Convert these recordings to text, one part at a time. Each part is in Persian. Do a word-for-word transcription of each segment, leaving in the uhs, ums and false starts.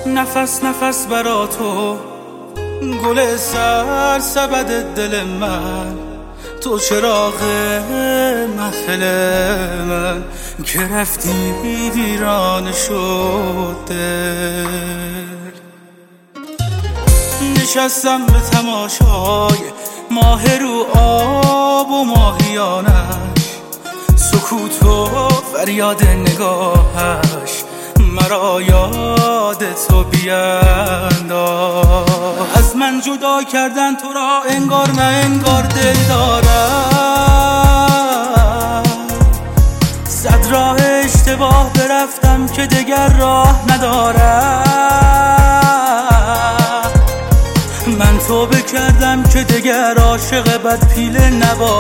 نفس نفس برا تو گل سر سبد دل من، تو چراغ محفل من که رفتی ویران شد دل. نشستم به تماشای ماه رو آب و ماهیانش، سکوت و فریاد نگاهش مرا یاد تو بینداز. از من جدا کردن تو را انگار نه انگار دل دارم، صد راه اشتباه برفتم که دگر راه ندارم. من توبه کردم که دگر عاشق بد پیله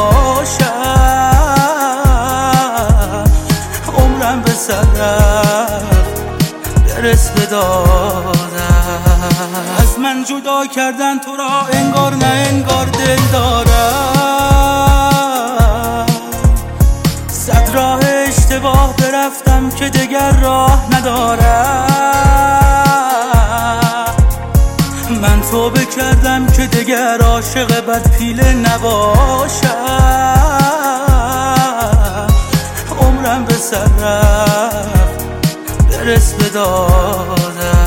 نباشم، عمرم به سر رفت برس به دادم. از من جدا کردن تو را انگار نه انگار دل دارم، صد راه اشتباه برفتم که دگر راه ندارم. من توبه کردم که دگر عاشق بد پیله نباشم، عمرم به سر رفت برس به دادم.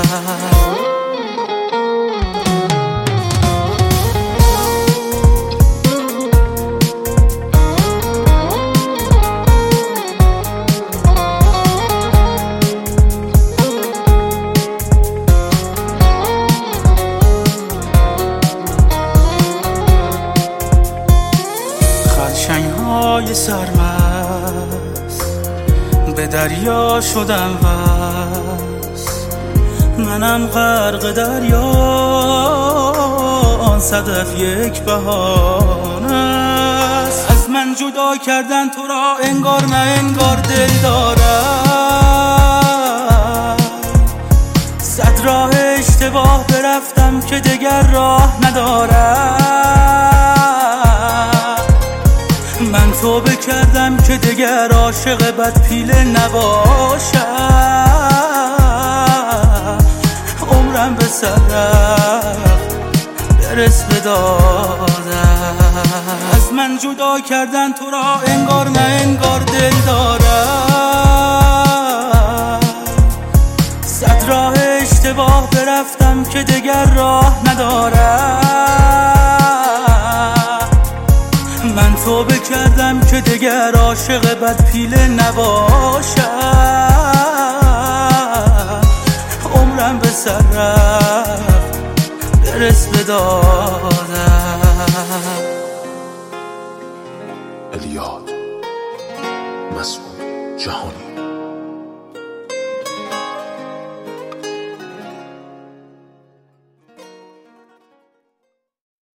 خرچنگ‌های سرمست به دریا شدم وست، منم غرق دریا، آن صدف یک بهانه است. از من جدا کردن تو را انگار نه انگار دل دارم، صد راه اشتباه برفتم که دگر راه ندارم. من توبه کردم که دگر عاشق بد پیله نباشم، عمرم به سر رفت برس به دادم. از من جدا کردن تو را انگار نه انگار دل دارم، صد راه اشتباه برفتم که دگر راه ندارم. من توبه کردم که دگر عاشق بد پیله نباشم، عمرم به سر رفت برس به دادم. الیاد مسئول جهانی.